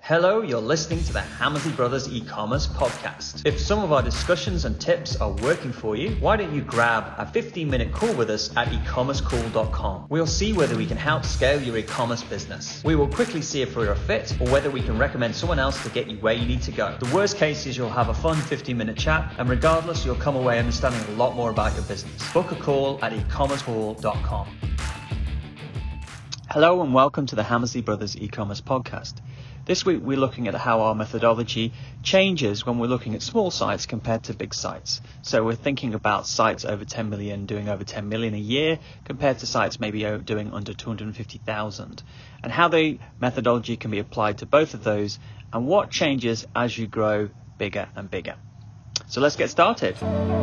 Hello, you're listening to the Hammersley Brothers e-commerce podcast. If some of our discussions and tips are working for you, why don't you grab a 15-minute call with us at ecommercecall.com. We'll see whether we can help scale your e-commerce business. We will quickly see if we're a fit or whether we can recommend someone else to get you where you need to go. The worst case is you'll have a fun 15-minute chat, and regardless, you'll come away understanding a lot more about your business. Book a call at ecommercecall.com. Hello and welcome to the Hammersley Brothers e-commerce podcast. This week we're looking at how our methodology changes when we're looking at small sites compared to big sites. So we're thinking about sites over 10 million doing over 10 million a year compared to sites maybe doing under 250,000, and how the methodology can be applied to both of those and what changes as you grow bigger and bigger. So let's get started.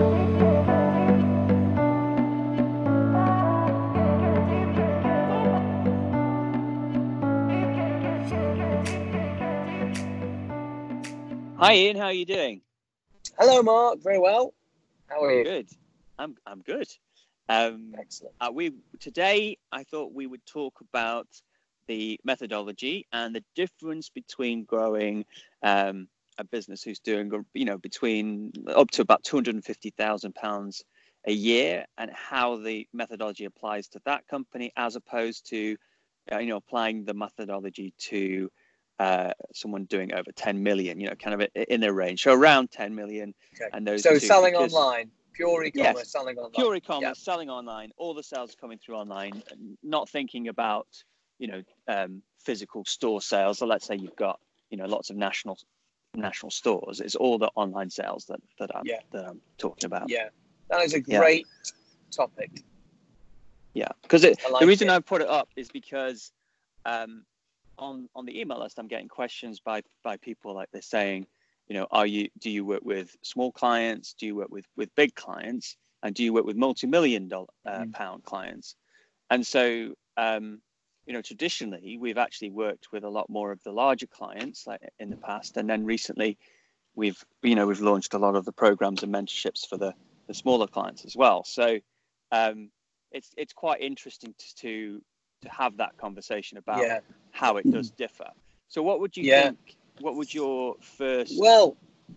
Hi Ian, how are you doing? Hello Mark, very well. How are you? Good. I'm good. Excellent. Today I thought we would talk about the methodology and the difference between growing a business who's doing between up to about £250,000 a year, and how the methodology applies to that company as opposed to applying the methodology to someone doing over 10 million, kind of in their range. So around 10 million. Okay. And those so two, selling online, pure e-commerce, yes, selling online. Pure e-commerce, selling online, all the sales coming through online, not thinking about, physical store sales. So let's say you've got, lots of national stores. It's all the online sales that I'm talking about. Yeah, that is a great topic. Yeah, because the reason I put it up is because on the email list, I'm getting questions by people like this saying, do you work with small clients? Do you work with big clients? And do you work with multi-million pound clients? And so, traditionally, we've actually worked with a lot more of the larger clients like in the past. And then recently, we've launched a lot of the programs and mentorships for the smaller clients as well. So it's quite interesting to have that conversation about how it does differ. So what would you think? What would your first? Well,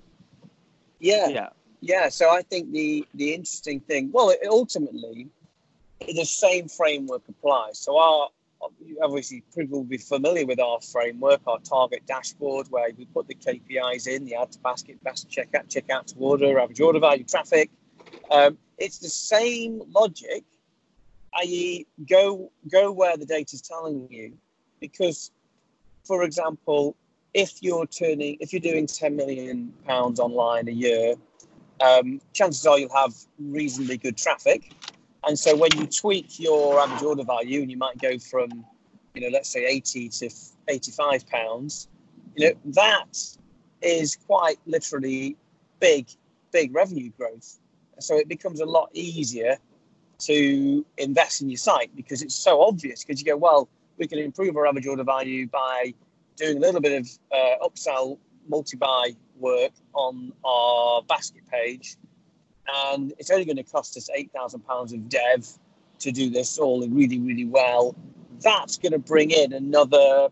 so I think the interesting thing, ultimately, the same framework applies. So obviously people will be familiar with our framework, our target dashboard, where we put the KPIs in, the add to basket, checkout to order, average order value, traffic. It's the same logic. I.e., go where the data is telling you, because, for example, if you're doing 10 million pounds online a year, chances are you'll have reasonably good traffic, and so when you tweak your average order value, and you might go from, let's say 80 to 85 pounds, that is quite literally big revenue growth. So it becomes a lot easier to invest in your site, because it's so obvious, because you go, well, we can improve our average order value by doing a little bit of upsell multi-buy work on our basket page, and it's only going to cost us £8,000 of dev to do this all really, really well. That's going to bring in another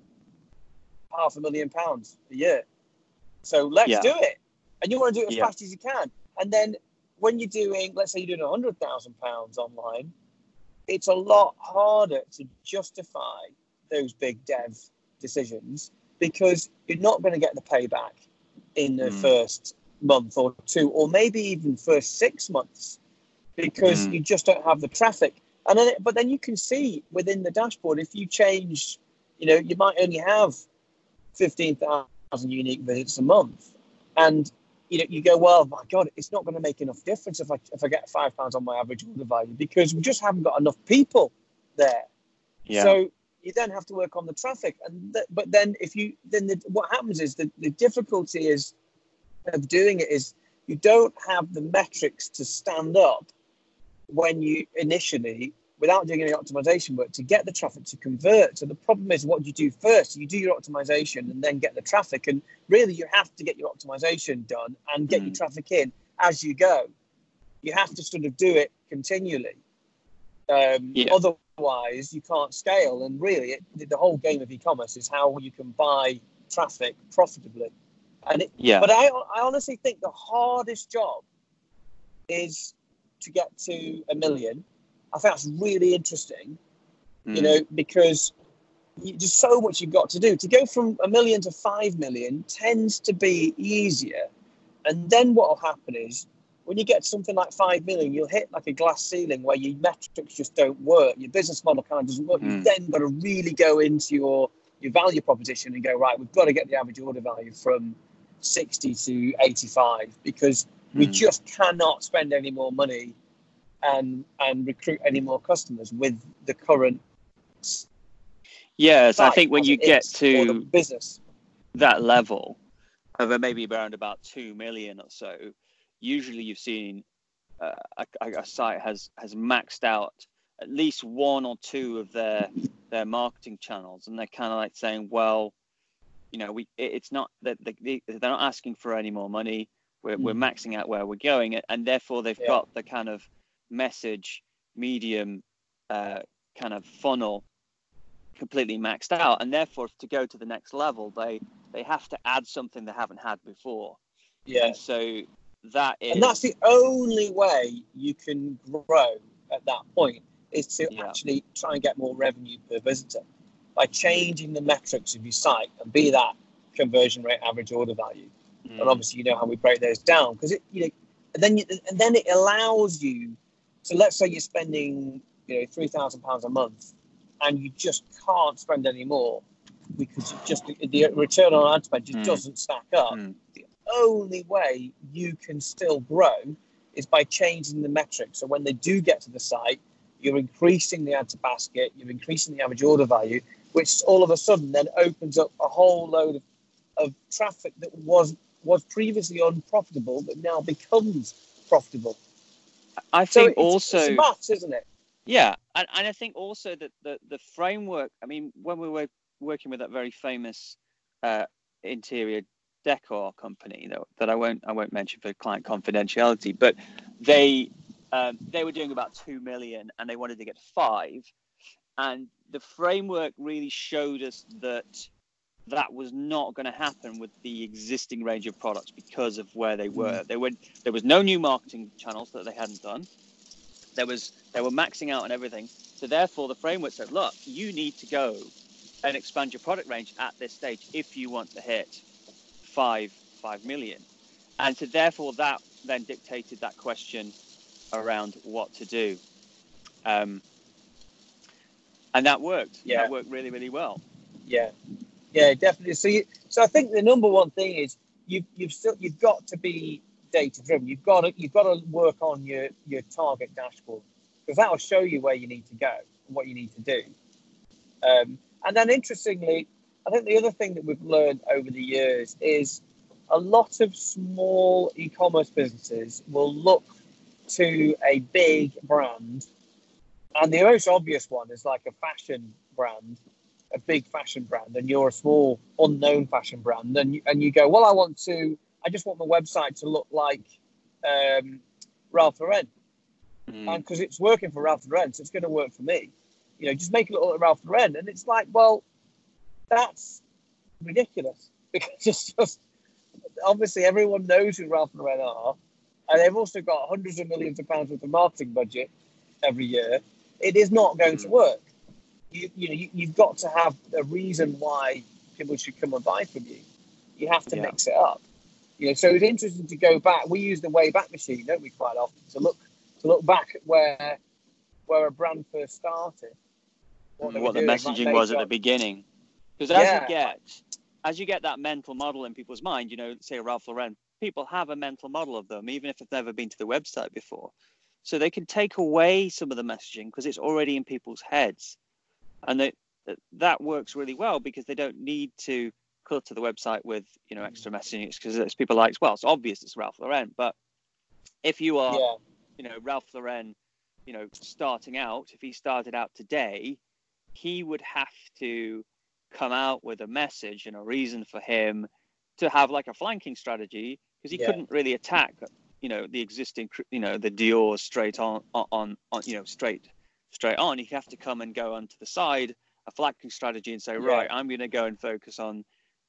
£500,000 a year. So let's do it. And you want to do it as fast as you can. And then when you're doing, let's say you're doing £100,000 online, it's a lot harder to justify those big dev decisions, because you're not going to get the payback in the first month or two, or maybe even first 6 months, because you just don't have the traffic. And then you can see within the dashboard, if you change, you might only have 15,000 unique visits a month, and you go, well, my God, it's not going to make enough difference if I get £5 on my average order value, because we just haven't got enough people there. Yeah. So you then have to work on the traffic, but then what happens is the difficulty of doing it is you don't have the metrics to stand up when you initially, without doing any optimization work, to get the traffic to convert. So the problem is, what do you do first? You do your optimization and then get the traffic. And really, you have to get your optimization done and get your traffic in as you go. You have to sort of do it continually. Otherwise, you can't scale. And really, the whole game of e-commerce is how you can buy traffic profitably. And but I honestly think the hardest job is to get to 1 million. I think that's really interesting, you know, because there's so much you've got to do. To go from 1 million to 5 million tends to be easier. And then what will happen is when you get something like 5 million, you'll hit like a glass ceiling where your metrics just don't work. Your business model kind of doesn't work. You've then got to really go into your value proposition and go, right, we've got to get the average order value from 60 to 85 because we just cannot spend any more money and recruit any more customers with the current. Yes, I think when you get to business that level of maybe around about 2 million or so, usually you've seen a site has maxed out at least one or two of their marketing channels, and they're kind of like saying, well, you know, it's not that they're not asking for any more money. We're maxing out where we're going, and therefore they've got the kind of message medium kind of funnel completely maxed out, and therefore to go to the next level, they have to add something they haven't had before. And so and that's the only way you can grow at that point is to actually try and get more revenue per visitor by changing the metrics of your site, and be that conversion rate, average order value. And obviously you know how we break those down, because it, you know, and then it allows you. So let's say you're spending, you know, £3,000 a month, and you just can't spend any more because the return on ad spend just doesn't stack up. The only way you can still grow is by changing the metrics. So when they do get to the site, you're increasing the add to basket, you're increasing the average order value, which all of a sudden then opens up a whole load of traffic that was previously unprofitable, but now becomes profitable. I think also it's maths, isn't it? Yeah, and I think also that the framework. I mean, when we were working with that very famous interior decor company that I won't mention for client confidentiality, but they were doing about 2 million and they wanted to get 5, and the framework really showed us that was not going to happen with the existing range of products because of where they were. There was no new marketing channels that they hadn't done. They were maxing out on everything. So therefore, the framework said, look, you need to go and expand your product range at this stage if you want to hit 5 million. And so therefore, that then dictated that question around what to do. And that worked. Yeah. That worked really, really well. Yeah. Yeah, definitely. So I think the number one thing is you've got to be data driven. You've got to work on your target dashboard, because that will show you where you need to go and what you need to do. And then interestingly, I think the other thing that we've learned over the years is a lot of small e-commerce businesses will look to a big brand, and the most obvious one is like a fashion brand, a big fashion brand, and you're a small unknown fashion brand, and you go, well, I just want my website to look like Ralph Lauren, and because it's working for Ralph Lauren, so it's going to work for me. You know, just make it look like Ralph Lauren, and it's like, well, that's ridiculous, because it's just obviously everyone knows who Ralph Lauren are, and they've also got hundreds of millions of pounds worth of marketing budget every year. It is not going to work. You've got to have a reason why people should come and buy from you. You have to mix it up. You know, so it's interesting to go back. We use the Wayback Machine, don't we, quite often, to look back at where a brand first started, what the messaging was at the beginning. Because as you get that mental model in people's mind, you know, say Ralph Lauren, people have a mental model of them, even if they've never been to the website before. So they can take away some of the messaging because it's already in people's heads. And that works really well because they don't need to go to the website with, you know, extra messaging, because it's people like, well, it's obvious it's Ralph Lauren. But if you are, you know, Ralph Lauren, you know, starting out, if he started out today, he would have to come out with a message and a reason for him to have like a flanking strategy, because he couldn't really attack, you know, the existing, you know, the Dior straight on, you know, straight on. He'd have to come and go onto the side, a flanking strategy, and say, right, I'm going to go and focus on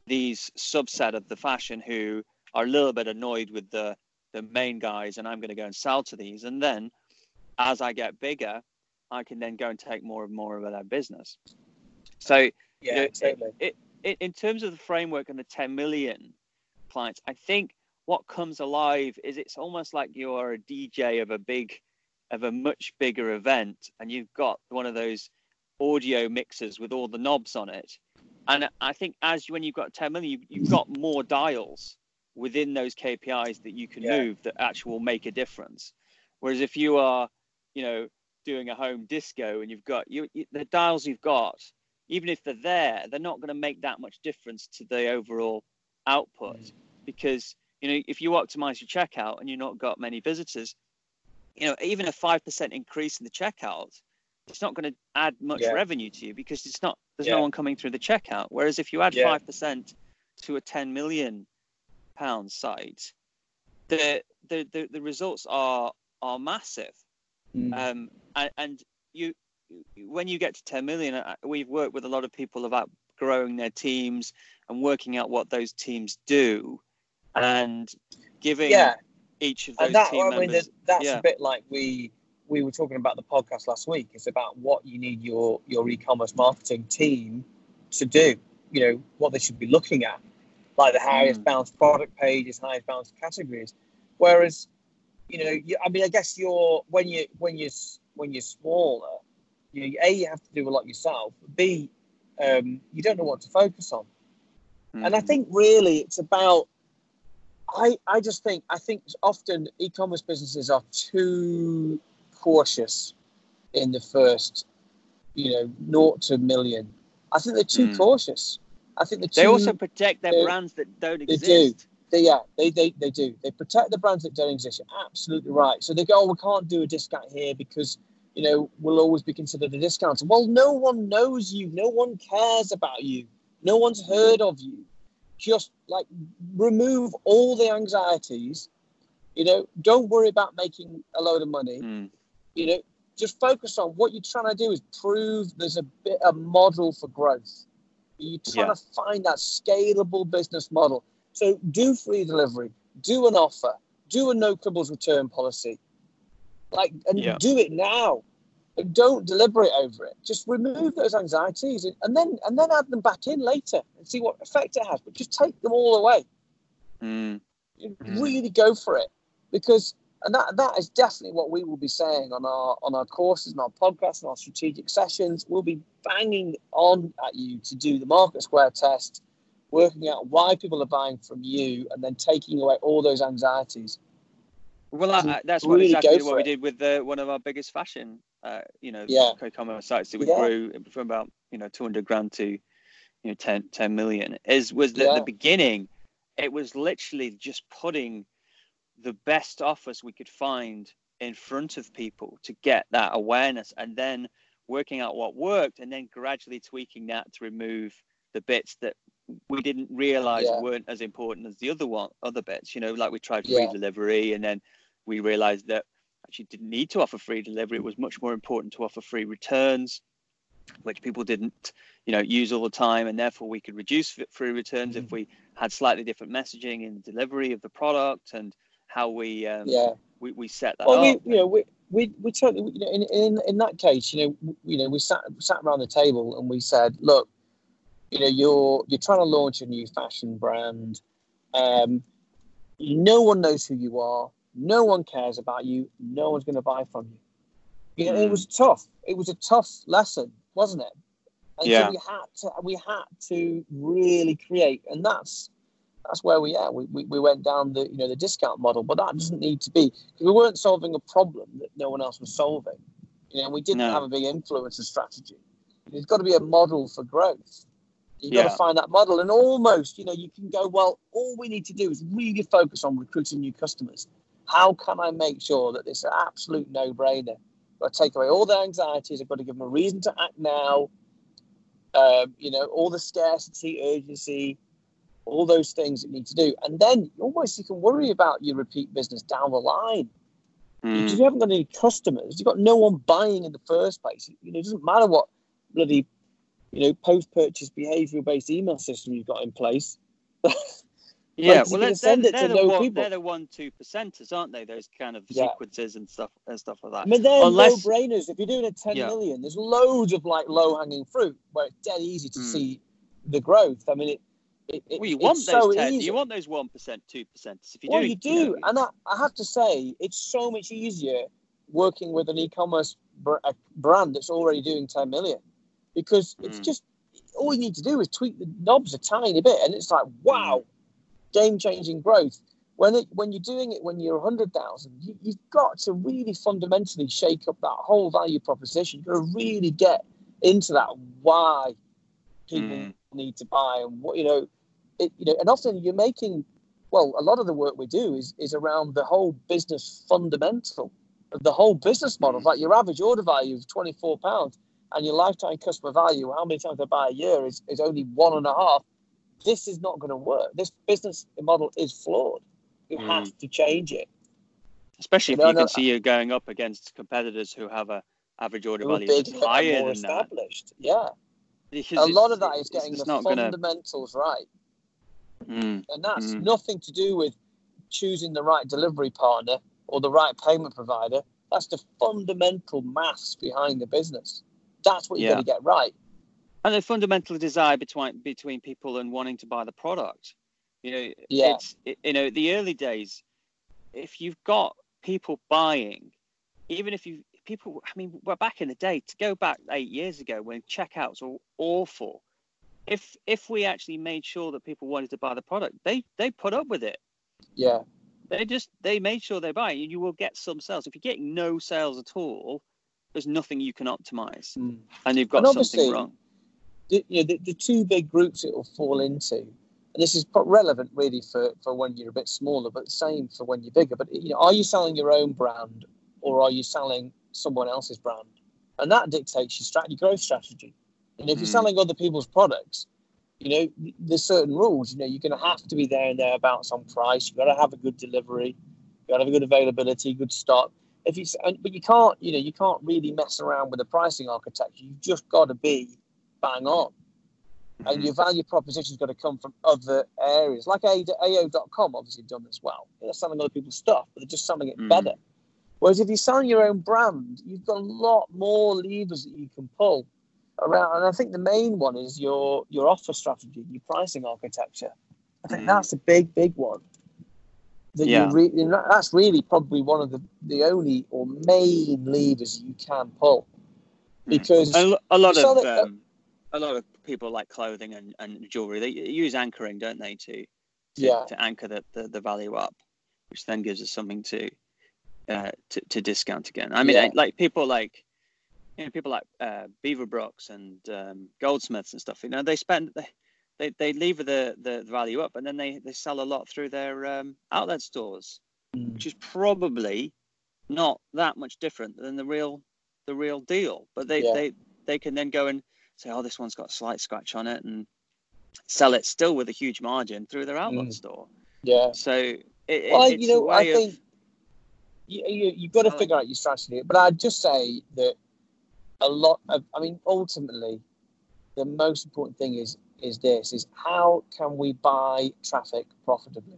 these subset of the fashion who are a little bit annoyed with the main guys, and I'm going to go and sell to these. And then as I get bigger, I can then go and take more of their business. So totally. In terms of the framework and the 10 million clients, I think what comes alive is it's almost like you're a DJ of a much bigger event, and you've got one of those audio mixers with all the knobs on it. And I think when you've got 10 million, you've got more dials within those KPIs that you can move that actually will make a difference. Whereas if you are, doing a home disco and you've got the dials you've got, even if they're there, they're not going to make that much difference to the overall output. Because, if you optimize your checkout and you've not got many visitors, even a 5% increase in the checkout, it's not going to add much revenue to you, because there's no one coming through the checkout. Whereas if you add 5% to a 10 million pound site, the results are massive. And when you get to 10 million, we've worked with a lot of people about growing their teams and working out what those teams do, and giving each of those team members. That's a bit like we were talking about the podcast last week. It's about what you need your e-commerce marketing team to do. What they should be looking at, like the highest bounce product pages, highest bounce categories. Whereas, I guess when you're smaller, you have to do a lot yourself. B, you don't know what to focus on. And I think really it's about. I think often e-commerce businesses are too cautious in the first, 0 to million. I think they're too cautious. I think they also protect their brands that don't exist. They do. They protect the brands that don't exist. You're absolutely right. So they go, we can't do a discount here because, we'll always be considered a discounter. Well, no one knows you. No one cares about you. No one's heard of you. Just remove all the anxieties. Don't worry about making a load of money. Just focus on what you're trying to do is prove there's a model for growth. You're trying to find that scalable business model. So do free delivery, do an offer, do a no quibbles return policy, do it now. And don't deliberate over it. Just remove those anxieties and then add them back in later and see what effect it has. But just take them all away. Really go for it, because that is definitely what we will be saying on our courses and our podcasts and our strategic sessions. We'll be banging on at you to do the Market Square test, working out why people are buying from you, and then taking away all those anxieties. Well, that's really exactly what we did with one of our biggest fashion, co-commerce sites that we grew from about 200 grand to 10 million. The beginning. It was literally just putting the best offers we could find in front of people to get that awareness, and then working out what worked, and then gradually tweaking that to remove the bits that we didn't realize weren't as important as the other bits. Like we tried free delivery, and then we realized that actually didn't need to offer free delivery. It was much more important to offer free returns, which people didn't use all the time, and therefore we could reduce free returns if we had slightly different messaging in the delivery of the product and how we set that up. We totally, in that case, we sat around the table and we said, look, you're trying to launch a new fashion brand. No one knows who you are. No one cares about you. No one's going to buy from you. It was tough. It was a tough lesson, wasn't it? And so we had to really create, and that's where we are. We went down the discount model, but that doesn't need to be, because we weren't solving a problem that no one else was solving. We didn't have a big influencer strategy. There's got to be a model for growth. You've got to find that model, and almost, you can go, well, all we need to do is really focus on recruiting new customers. How can I make sure that this is an absolute no-brainer? I've got to take away all the anxieties. I've got to give them a reason to act now. All the scarcity, urgency, all those things that you need to do. And then almost you can worry about your repeat business down the line. Because you haven't got any customers. You've got no one buying in the first place. It doesn't matter what bloody post-purchase behavioural-based email system you've got in place. Yeah, well, they're people. They're the 1-2%ers, aren't they? Those kind of Yeah. sequences and stuff like that. I mean, they're no-brainers. If you're doing a 10 million, there's loads of like low-hanging fruit where it's dead easy to see the growth. I mean, you want it's those so 10, easy. You want those 1%, 2%. If you do, and I have to say, it's so much easier working with an e-commerce brand that's already doing 10 million, because it's just all you need to do is tweak the knobs a tiny bit, and it's like, wow, game-changing growth. When you're doing it when you're 100,000, you've got to really fundamentally shake up that whole value proposition. You've got to really get into that why people need to buy, and what and often you're making. Well, a lot of the work we do is around the whole business fundamental, the whole business model. Like your average order value of £24, and your lifetime customer value, how many times they buy a year, is only 1.5. This is not going to work. This business model is flawed. You have to change it. Especially if you can see you're going up against competitors who have a average order value that's higher more than established. That. Yeah. Because a lot of that is getting the fundamentals right. And that's nothing to do with choosing the right delivery partner or the right payment provider. That's the fundamental maths behind the business. That's what you've got to get right. And the fundamental desire between people and wanting to buy the product. It's the early days, if you've got people buying, even if we're back in the day, to go back 8 years ago when checkouts were awful. If we actually made sure that people wanted to buy the product, they put up with it. Yeah. They made sure they buy it. You will get some sales. If you're getting no sales at all, there's nothing you can optimize, and you've got something wrong. The two big groups it will fall into, and this is relevant really for when you're a bit smaller, but the same for when you're bigger. But are you selling your own brand, or are you selling someone else's brand? And that dictates your growth strategy. And if you're selling other people's products, there's certain rules. You're going to have to be there and thereabouts on price. You've got to have a good delivery. You've got to have a good availability, good stock. But you can't, you can't really mess around with the pricing architecture. You've just got to be bang on. And your value proposition's got to come from other areas. Like AO.com obviously done this well. They're selling other people's stuff, but they're just selling it better. Whereas if you're selling your own brand, you've got a lot more levers that you can pull around. And I think the main one is your offer strategy, your pricing architecture. I think that's a big one. That's really probably one of the only or main levers you can pull. Because a lot of people like clothing and jewelry, they use anchoring, don't they, to anchor the value up, which then gives us something to discount again. I mean, like people like Beaverbrooks and Goldsmiths and stuff. They lever the value up, and then they sell a lot through their outlet stores, which is probably not that much different than the real deal. But they can then go and say, oh, this one's got a slight scratch on it, and sell it still with a huge margin through their outlet store. Yeah. So I think you've got to figure out your strategy. But I'd just say that ultimately, the most important thing is how can we buy traffic profitably?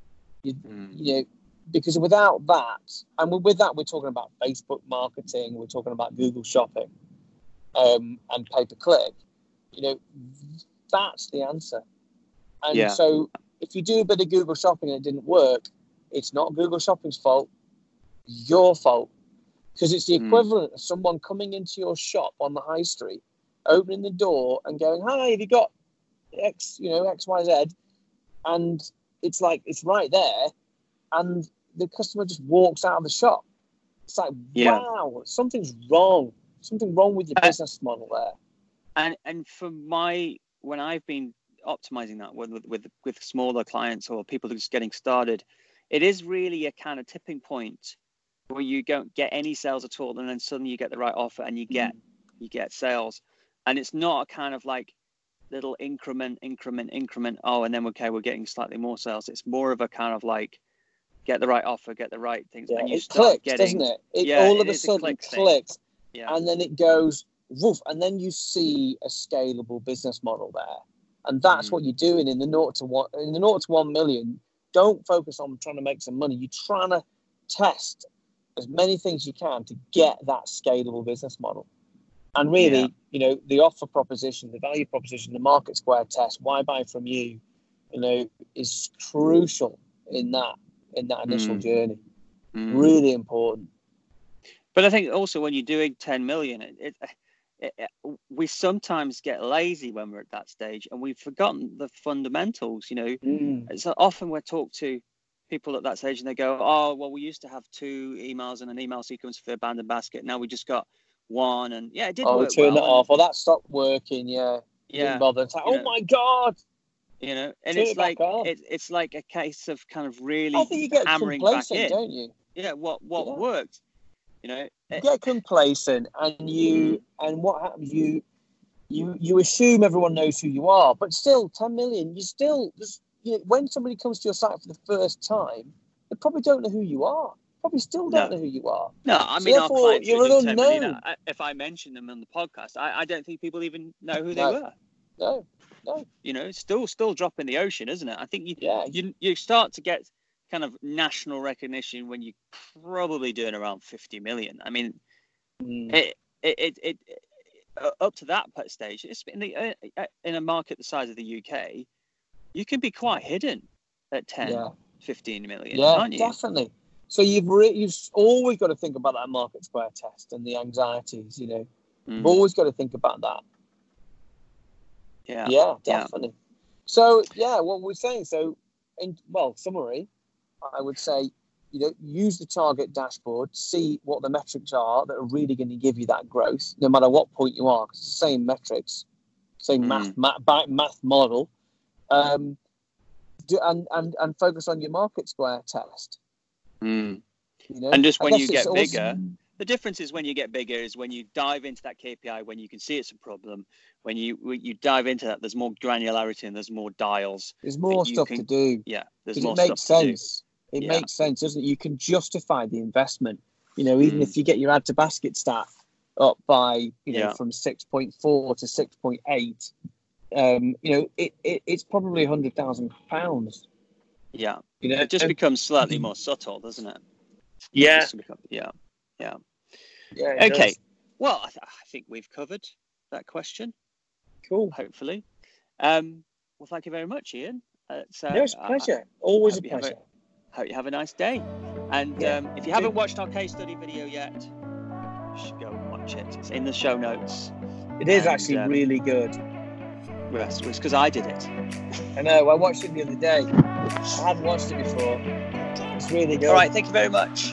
Because without that, and with that, we're talking about Facebook marketing, we're talking about Google Shopping, and pay-per-click. That's the answer. And so, if you do a bit of Google Shopping and it didn't work, it's not Google Shopping's fault. Your fault. Because it's the equivalent of someone coming into your shop on the high street, opening the door and going, "Hi, have you got X, XYZ?" And it's like, it's right there. And the customer just walks out of the shop. It's like, wow, something's wrong. Something wrong with your business model there. And when I've been optimizing that with smaller clients or people just getting started, it is really a kind of tipping point where you don't get any sales at all, and then suddenly you get the right offer and you get sales. And it's not a kind of like little increment. Oh, and then we're getting slightly more sales. It's more of a kind of like, get the right offer, get the right things. Yeah, and you it clicks, doesn't it? All of a sudden clicks. Yeah. And then it goes, woof, and then you see a scalable business model there. And that's what you're doing in the 0 to 1 million. Don't focus on trying to make some money. You're trying to test as many things you can to get that scalable business model. And really, the offer proposition, the value proposition, the market square test, why buy from you, is crucial in that initial journey. Really important. But I think also when you're doing 10 million, we sometimes get lazy when we're at that stage, and we've forgotten the fundamentals. So often we talk to people at that stage, and they go, "Oh, well, we used to have 2 emails and an email sequence for Abandoned Basket. Now we just got 1, and it did work. Turn it off. Or that stopped working. Didn't bother. It's like, oh my god. And it's like a case of kind of really I think you get hammering back in, don't you? Yeah, what worked. You get complacent, and what happens? You assume everyone knows who you are, but still, 10 million. When somebody comes to your site for the first time, they probably don't know who you are. Probably still don't know who you are. No, I mean, our clients you're an unknown. If I mention them on the podcast, I don't think people even know who they were. No. Still drop in the ocean, isn't it? I think you start to get kind of national recognition when you're probably doing around 50 million. I mean, it up to that stage, it's in a market the size of the UK, you can be quite hidden at 10, 15 million, aren't you? Definitely. So you've always got to think about that market square test and the anxieties. You've always got to think about that. Yeah, definitely. So what we're saying. So, summary, I would say, use the target dashboard, see what the metrics are that are really going to give you that growth, no matter what point you are. 'Cause it's the same metrics, same math model, and focus on your market square test. And just when you get bigger, the difference is when you get bigger is when you dive into that KPI, when you can see it's a problem, when you dive into that, there's more granularity and there's more dials. There's more stuff to do. Yeah, there's more stuff to do. It makes sense, doesn't it? You can justify the investment. Even if you get your add to basket stat up by, from 6.4 to 6.8, it's probably £100,000. Yeah. It just becomes slightly more subtle, doesn't it? Yeah. Yeah. Okay. Does. Well, I think we've covered that question. Cool. Hopefully. Well, thank you very much, Ian. It's a pleasure. Always a pleasure. Hope you have a nice day. And if you haven't watched our case study video yet, you should go and watch it. It's in the show notes. It is actually really good. Yes, it's because I did it. I know. I watched it the other day. I hadn't watched it before. It's really good. All right. Thank you very much.